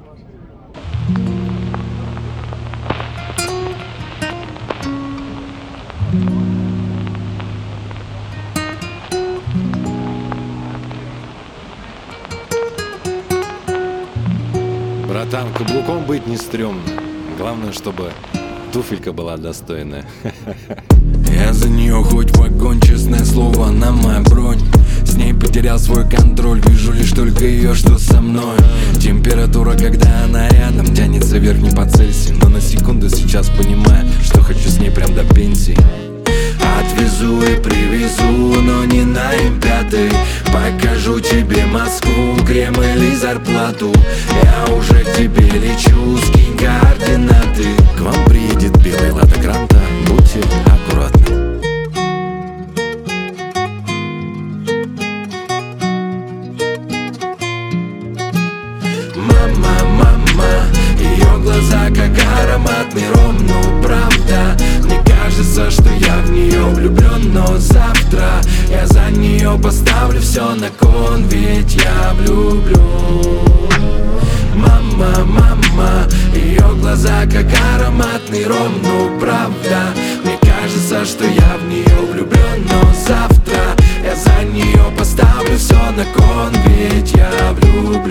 Братан, каблуком быть не стрёмно. Главное, чтобы туфелька была достойная. Я за нее хоть в огонь, честное слово, она моя бронь. С ней потерял свой контроль, вижу лишь только ее, что со мной. Температура, когда она рядом, тянется вверх не по Цельсию. Но на секунду сейчас понимаю, что хочу с ней прям до пенсии. Отвезу и привезу, но не на М5. Покажу тебе Москву, Кремль или зарплату. Я уже к тебе лечу, скинь координаты. К вам приедет белый Лада Гранта, будьте аккуратны. Мама, ее глаза как ароматный ром. Ну правда, мне кажется, что я в нее влюблен. Но завтра я за нее поставлю все на кон, ведь я влюблен. Мама, ее глаза как ароматный ром. Ну правда, мне кажется, что я в нее влюблен. Но завтра я за нее поставлю все на кон, ведь я влюблен.